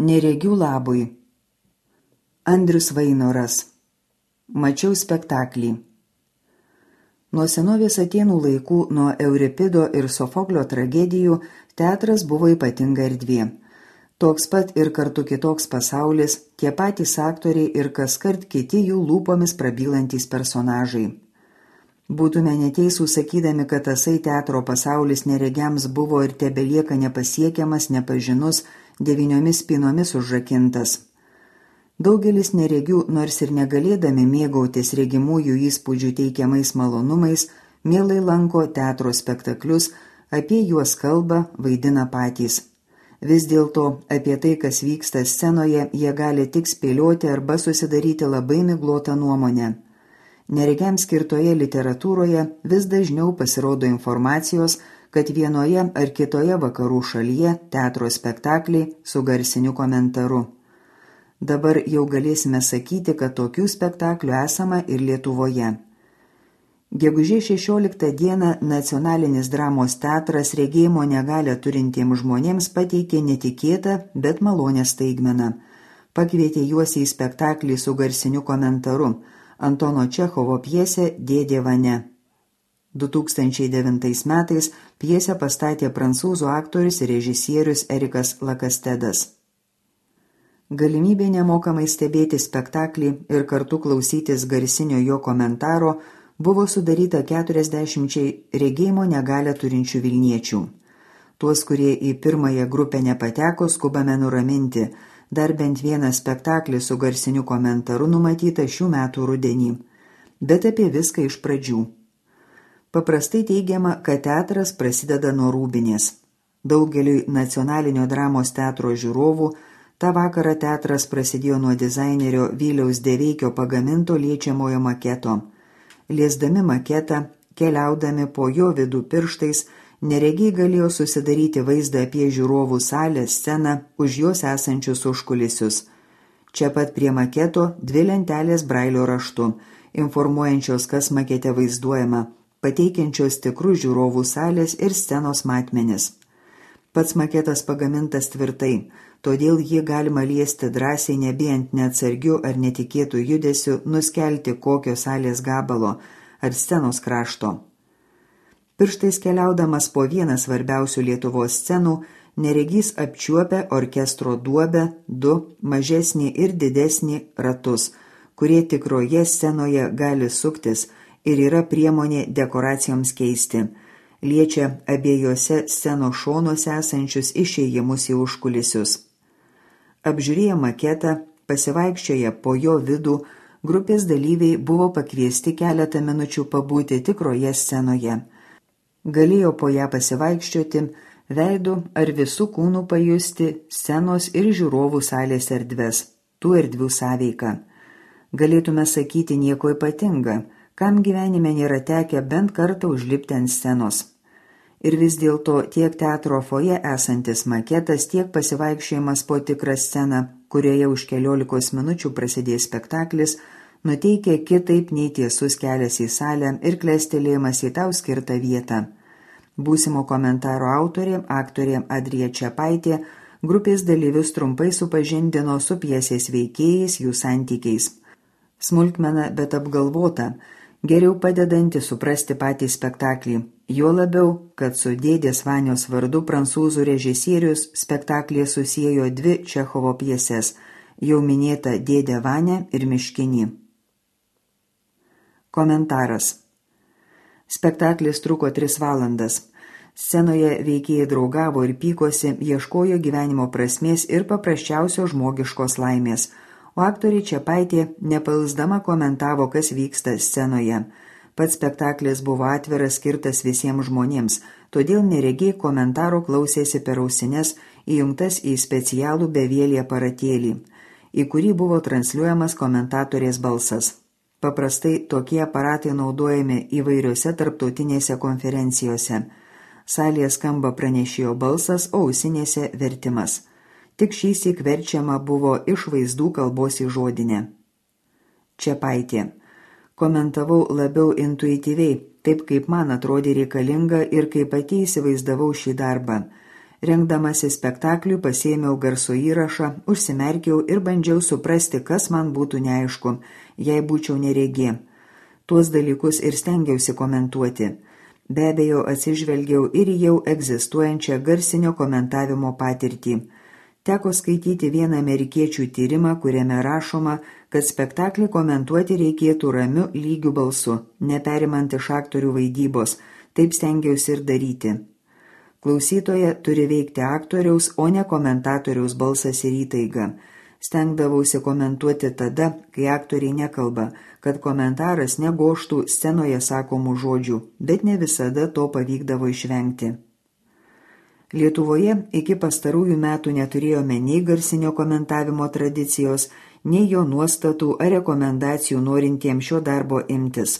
Neregių labui. Andrius Vainoras. Mačiau spektaklį. Nuo senovės Atėnų laikų, nuo Euripido ir Sofoklio tragedijų, teatras buvo ypatinga erdvė. Toks pat ir kartu kitoks pasaulis, tie patys aktoriai ir kaskart kiti jų lūpomis prabylantys personažai. Būtume neteisūs sakydami, kad tasai teatro pasaulis neregiams buvo ir tebelieka nepasiekiamas, nepažinus, 9 spynomis užrakintas. Daugelis neregių, nors ir negalėdami mėgautis regimųjų įspūdžių teikiamais malonumais, mielai lanko teatro spektaklius, apie juos kalba, vaidina patys. Vis dėlto apie tai, kas vyksta scenoje, jie gali tik spėlioti arba susidaryti labai miglotą nuomonę. Neregiams skirtoje literatūroje vis dažniau pasirodo informacijos, kad vienoje ar kitoje vakarų šalyje teatro spektakliai su garsiniu komentaru. Dabar jau galėsime sakyti, kad tokių spektaklių esama ir Lietuvoje. Gegužės 16 dieną Nacionalinis dramos teatras regėjimo negalią turintiems žmonėms pateikė netikėtą, bet malonę staigmeną. Pakvietė juos į spektaklį su garsiniu komentaru Antono Čechovo pjesė Dėdė Vania. 2009 metais pjesę pastatė prancūzų aktorius ir režisierius Erikas Lakastedas. Galimybė nemokamai stebėti spektaklį ir kartu klausytis garsinio jo komentaro buvo sudaryta 40 regėjimo negalią turinčių vilniečių. Tuos, kurie į pirmąją grupę nepateko, skubame nuraminti. Dar bent vieną spektaklį su garsiniu komentaru numatyta šių metų rudenį. Bet apie viską iš pradžių. Paprastai teigiama, kad teatras prasideda nuo rūbinės. Daugeliui Nacionalinio dramos teatro žiūrovų tą vakarą teatras prasidėjo nuo dizainerio Vyliaus Deveikio pagaminto liečiamojo maketo. Liesdami maketą, keliaudami po jo vidų pirštais, neregiai galėjo susidaryti vaizdą apie žiūrovų salę, sceną, už jos esančius užkulisius. Čia pat prie maketo 2 lentelės brailio raštu, informuojančios, kas makete vaizduojama, pateikiančios tikrus žiūrovų salės ir scenos matmenis. Pats maketas pagamintas tvirtai, todėl jį galima liesti drąsiai, nebijant neatsargių ar netikėtų judesių, nuskelti kokio salės gabalo ar scenos krašto. Pirštais keliaudamas po vieną svarbiausių Lietuvos scenų, neregys apčiuopia orkestro duobę, 2 mažesnį ir didesnį ratus, kurie tikroje scenoje gali suktis ir yra priemonė dekoracijoms keisti. Liečia abiejose scenos šonuose esančius išėjimus į užkulisius. Apžiūrėję maketą, pasivaikščioję po jo vidų, grupės dalyviai buvo pakviesti keletą minučių pabūti tikroje scenoje. Galėjo po ją pasivaikščioti, veidu ar visų kūnų pajusti scenos ir žiūrovų salės erdves, tų erdvių sąveiką. Galėtume sakyti nieko ypatinga, kam gyvenime nėra tekę bent kartą užlipti ant scenos. Ir vis dėlto tiek teatro foje esantis maketas, tiek pasivaikščiojimas po tikrą sceną, kurioje už 15 minučių prasidės spektaklis, nuteikia kitaip nei tiesus kelias į salę ir klestelėjimas į tau skirtą vietą. Būsimo komentaro autorė, aktorė Adrija Čepaitė, grupės dalyvius trumpai supažindino su pjesės veikėjais, jų santykiais. Smulkmena, bet apgalvota, geriau padedanti suprasti patį spektaklį, juo labiau, kad su Dėdės Vanios vardu prancūzų režisierius spektaklyje susiejo 2 Čechovo pjeses, jau minėta Dėdė Vania ir Miškinį. Komentaras. Spektaklis truko 3 valandas. Scenoje veikėjai draugavo ir pykosi, ieškojo gyvenimo prasmės ir paprasčiausio žmogiškos laimės, o aktorė Čepaitė nepailsdama komentavo, kas vyksta scenoje. Pats spektaklis buvo atviras, skirtas visiems žmonėms, todėl neregiai komentaro klausėsi per ausines įjungtas į specialų bevėlį aparatėlį, į kurį buvo transliuojamas komentatorės balsas. Paprastai tokie aparatai naudojami įvairiose tarptautinėse konferencijose. Salėje skamba pranešėjo balsas, o ausinėse vertimas. Tik šįsyk verčiama buvo iš vaizdų kalbos į žodinę. Čepaitė. Komentavau labiau intuityviai, taip kaip man atrodė reikalinga ir kaip pati įsivaizdavau šį darbą. Rengdamasi spektakliui pasėmiau garso įrašą, užsimerkiau ir bandžiau suprasti, kas man būtų neaišku, jei būčiau neregė. Tuos dalykus ir stengiausi komentuoti. Be abejo, atsižvelgiau ir į jau egzistuojančią garsinio komentavimo patirtį. Teko skaityti vieną amerikiečių tyrimą, kuriame rašoma, kad spektaklį komentuoti reikėtų ramiu lygiu balsu, neperimant iš aktorių vaidybos. Taip stengiausi ir daryti. Klausytoje turi veikti aktoriaus, o ne komentatoriaus balsas ir įtaiga. Stengdavausi komentuoti tada, kai aktoriai nekalba, kad komentaras negoštų scenoje sakomų žodžių, bet ne visada to pavykdavo išvengti. Lietuvoje iki pastarųjų metų neturėjome nei garsinio komentavimo tradicijos, nei jo nuostatų ar rekomendacijų norintiems šio darbo imtis.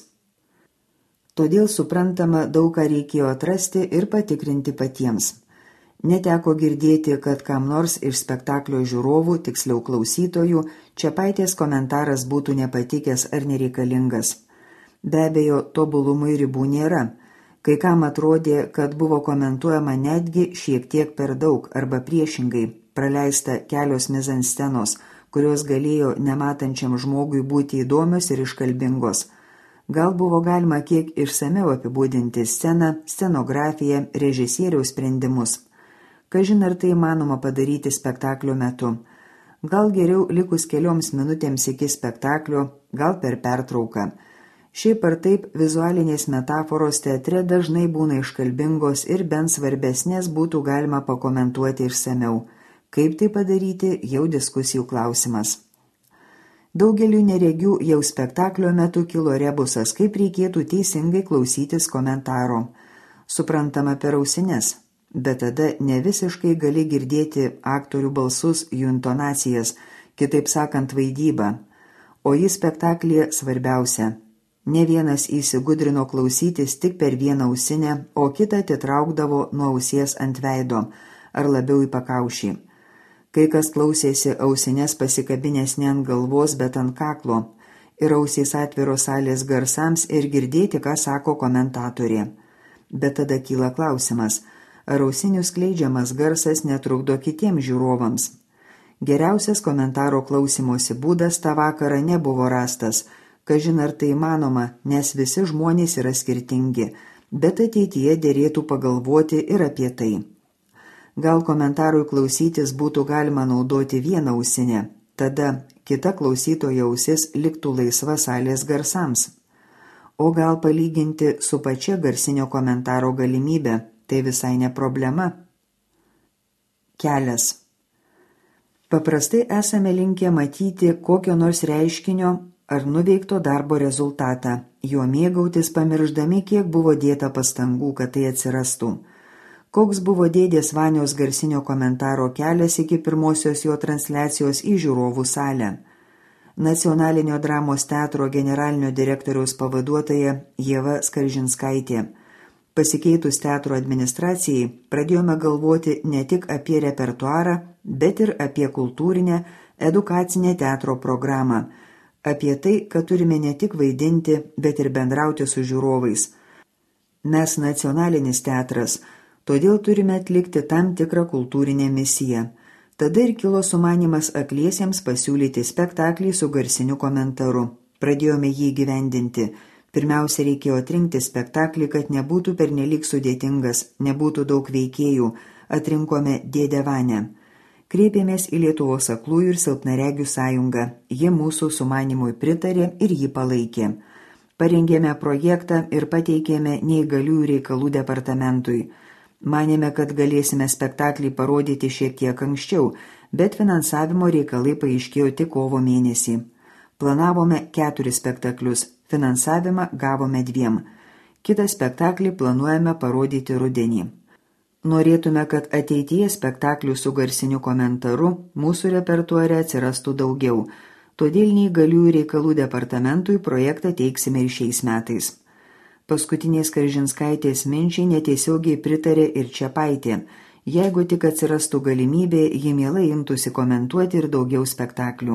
Todėl suprantama, daug ką reikėjo atrasti ir patikrinti patiems. Neteko girdėti, kad kam nors iš spektaklio žiūrovų, tiksliau klausytojų, Čepaitės komentaras būtų nepatikęs ar nereikalingas. Be abejo, tobulumui ribų nėra. Kai kam atrodė, kad buvo komentuojama netgi šiek tiek per daug arba priešingai, praleista kelios mizanscenos, kurios galėjo nematančiam žmogui būti įdomios ir iškalbingos. Gal buvo galima kiek išsamiau apibūdinti sceną, scenografiją, režisieriaus sprendimus. Kažin ar tai įmanoma padaryti spektaklio metu. Gal geriau likus kelioms minutėms iki spektaklio, gal per pertrauką. Šiaip ar taip vizualinės metaforos teatre dažnai būna iškalbingos ir bent svarbesnės būtų galima pakomentuoti išsamiau. Kaip tai padaryti, jau diskusijų klausimas. Daugeliu neregių jau spektaklio metu kilo rebusas, kaip reikėtų teisingai klausytis komentaro. Suprantama per ausines, bet tada ne visiškai gali girdėti aktorių balsus, jų intonacijas, kitaip sakant vaidybą. O ji spektaklyje svarbiausia. Ne vienas įsigudrino klausytis tik per vieną ausinę, o kitą atitraukdavo nuo ausies ant veido, ar labiau į pakaušį. Kai kas klausėsi ausines pasikabinės ne ant galvos, bet ant kaklo, ir ausys atviros salės garsams ir girdėti, ką sako komentatorė. Bet tada kyla klausimas, ar ausinių skleidžiamas garsas netrukdo kitiems žiūrovams. Geriausias komentaro klausimosi būdas tą vakarą nebuvo rastas, kažin ar tai įmanoma, nes visi žmonės yra skirtingi, bet ateityje derėtų pagalvoti ir apie tai. Gal komentarui klausytis būtų galima naudoti vieną ausinę, tada kita klausytojo ausis liktų laisva salės garsams. O gal palyginti su pačia garsinio komentaro galimybė, tai visai ne problema. Kelias. Paprastai esame linkę matyti kokio nors reiškinio ar nuveikto darbo rezultatą, juo mėgautis pamirždami, kiek buvo dėta pastangų, kad tai atsirastų. Koks buvo dėdės Vanios garsinio komentaro kelias iki pirmosios jo transliacijos į žiūrovų salę. Nacionalinio dramos teatro generalinio direktoriaus pavaduotoja Ieva Skaržinskaitė. Pasikeitus teatro administracijai, pradėjome galvoti ne tik apie repertuarą, bet ir apie kultūrinę, edukacinę teatro programą. Apie tai, kad turime ne tik vaidinti, bet ir bendrauti su žiūrovais. Mes nacionalinis teatras, todėl turime atlikti tam tikrą kultūrinę misiją. Tada ir kilo sumanymas akliesiems pasiūlyti spektaklį su garsiniu komentaru. Pradėjome jį įgyvendinti. Pirmiausia, reikėjo atrinkti spektaklį, kad nebūtų pernelyg sudėtingas, nebūtų daug veikėjų. Atrinkome Dėdę Vanę. Kreipėmės į Lietuvos aklųjų ir silpnaregių sąjungą. Jie mūsų sumanymui pritarė ir jį palaikė. Parengėme projektą ir pateikėme neįgaliųjų reikalų departamentui. Manėme, kad galėsime spektaklį parodyti šiek tiek anksčiau, bet finansavimo reikalai paaiškėjo tik kovo mėnesį. Planavome 4 spektaklius, finansavimą gavome 2. Kitą spektaklį planuojame parodyti rudenį. Norėtume, kad ateityje spektaklių su garsiniu komentaru mūsų repertuare atsirastų daugiau, todėl neįgaliųjų reikalų departamentui projektą teiksime ir šiais metais. Paskutinės Skaržinskaitės minčiai netiesiogiai pritarė ir Čepaitė. Jeigu tik atsirastų galimybė, ji mielai imtųsi komentuoti ir daugiau spektaklių.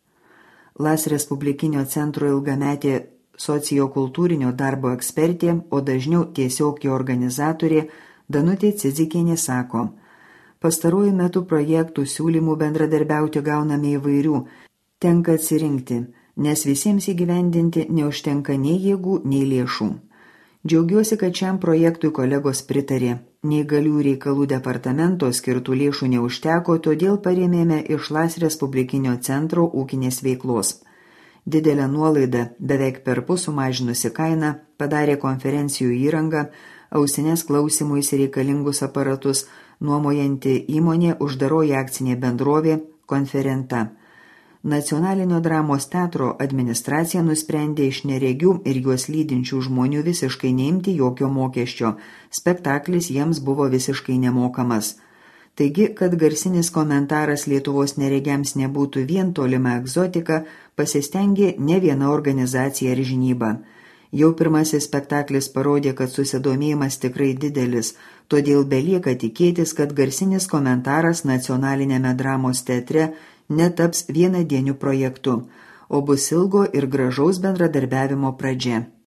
LAS Respublikinio centro ilgametė sociokultūrinio darbo ekspertė, o dažniau tiesiog jo organizatorė Danutė Cidzikienė sako, Pastaruoju metu projektų siūlymų bendradarbiauti gauname įvairių. Tenka atsirinkti, nes visiems įgyvendinti neužtenka nei jėgų, nei lėšų. Džiaugiuosi, kad šiam projektui kolegos pritarė. Neįgalių reikalų departamento skirtų lėšų neužteko, todėl parėmėme iš LAS Respublikinio centro ūkinės veiklos. Didelę nuolaidą, beveik perpus sumažinusi kainą, padarė konferencijų įrangą, ausines klausimuisi reikalingus aparatus, nuomojanti įmonė Uždaroji akcinė bendrovė Konferenta. Nacionalinio dramos teatro administracija nusprendė iš neregių ir juos lydinčių žmonių visiškai neimti jokio mokesčio. Spektaklis jiems buvo visiškai nemokamas. Taigi, kad garsinis komentaras Lietuvos neregiams nebūtų vien tolima egzotika, pasistengė ne viena organizacija ir žinyba. Jau pirmasis spektaklis parodė, kad susidomėjimas tikrai didelis, todėl belieka tikėtis, kad garsinis komentaras Nacionalinėme dramos teatre netaps vienadieniu projektu, o bus ilgo ir gražaus bendradarbiavimo pradžia.